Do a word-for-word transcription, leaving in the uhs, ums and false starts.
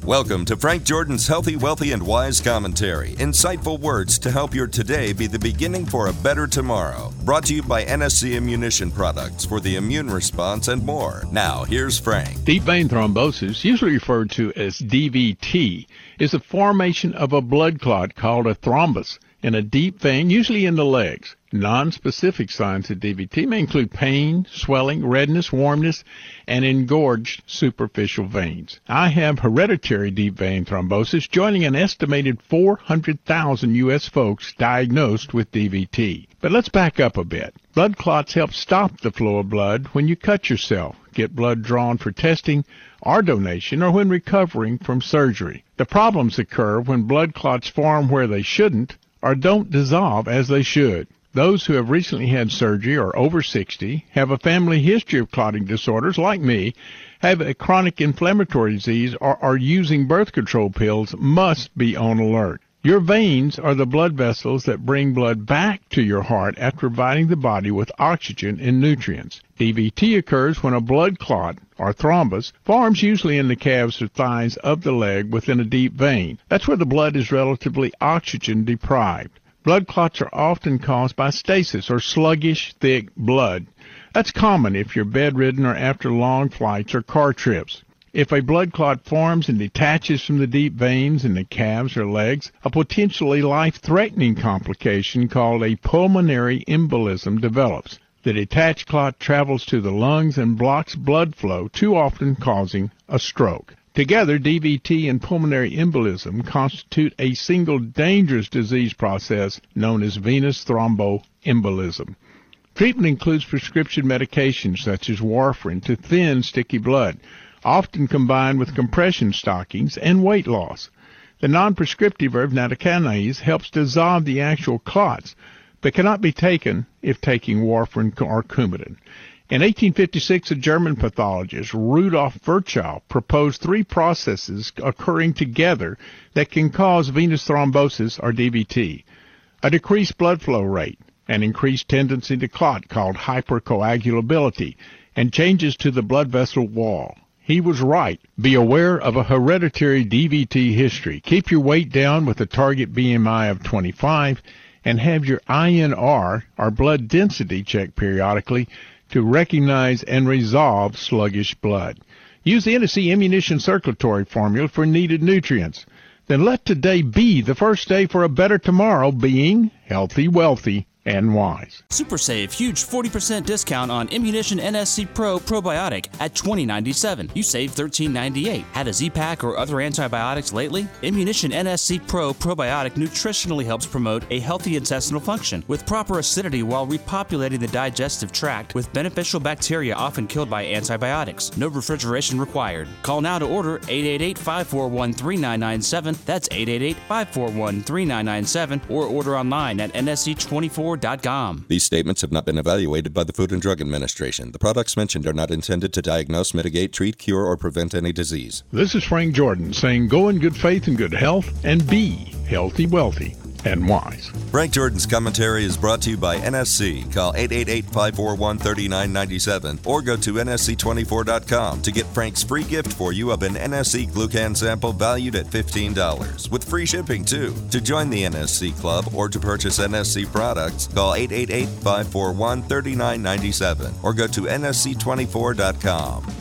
Welcome to Frank Jordan's Healthy, Wealthy, and Wise Commentary. Insightful words to help your today be the beginning for a better tomorrow. Brought to you by N S C Ammunition Products for the immune response and more. Now, here's Frank. Deep vein thrombosis, usually referred to as D V T, is the formation of a blood clot called a thrombus in a deep vein, usually in the legs. Non-specific signs of D V T may include pain, swelling, redness, warmness, and engorged superficial veins. I have hereditary deep vein thrombosis, joining an estimated four hundred thousand U S folks diagnosed with D V T. But let's back up a bit. Blood clots help stop the flow of blood when you cut yourself, get blood drawn for testing or donation, or when recovering from surgery. The problems occur when blood clots form where they shouldn't or don't dissolve as they should. Those who have recently had surgery or over sixty, have a family history of clotting disorders like me, have a chronic inflammatory disease, or are using birth control pills must be on alert. Your veins are the blood vessels that bring blood back to your heart after providing the body with oxygen and nutrients. D V T occurs when a blood clot, or thrombus, forms usually in the calves or thighs of the leg within a deep vein. That's where the blood is relatively oxygen deprived. Blood clots are often caused by stasis, or sluggish, thick blood. That's common if you're bedridden or after long flights or car trips. If a blood clot forms and detaches from the deep veins in the calves or legs, a potentially life-threatening complication called a pulmonary embolism develops. The detached clot travels to the lungs and blocks blood flow, too often causing a stroke. Together, D V T and pulmonary embolism constitute a single dangerous disease process known as venous thromboembolism. Treatment includes prescription medications such as warfarin to thin, sticky blood, often combined with compression stockings and weight loss. The non-prescriptive herb nattokinase helps dissolve the actual clots, but cannot be taken if taking warfarin or Coumadin. In eighteen fifty-six, a German pathologist, Rudolf Virchow, proposed three processes occurring together that can cause venous thrombosis, or D V T: a decreased blood flow rate, an increased tendency to clot called hypercoagulability, and changes to the blood vessel wall. He was right. Be aware of a hereditary D V T history. Keep your weight down with a target B M I of twenty-five, and have your I N R, or blood density, checked periodically to recognize and resolve sluggish blood. Use the N S C Ammunition Circulatory Formula for needed nutrients. Then let today be the first day for a better tomorrow, being healthy, wealthy, and wise. Super Save, huge forty percent discount on Immunition N S C Pro Probiotic at twenty ninety-seven. You save thirteen ninety-eight. Had a Z-Pack or other antibiotics lately? Immunition N S C Pro Probiotic nutritionally helps promote a healthy intestinal function with proper acidity while repopulating the digestive tract with beneficial bacteria often killed by antibiotics. No refrigeration required. Call now to order eight eight eight, five four one, three nine nine seven. That's eight eight eight, five four one, three nine nine seven, or order online at N S C twenty-four dot com. These statements have not been evaluated by the Food and Drug Administration. The products mentioned are not intended to diagnose, mitigate, treat, cure, or prevent any disease. This is Frank Jordan saying go in good faith and good health, and be healthy, wealthy, and wise. Frank Jordan's commentary is brought to you by N S C. Call eight eight eight, five four one, three nine nine seven or go to N S C twenty-four dot com to get Frank's free gift for you of an N S C glucan sample valued at fifteen dollars, with free shipping too. To join the N S C Club or to purchase N S C products, call eight eight eight, five four one, three nine nine seven or go to N S C twenty-four dot com.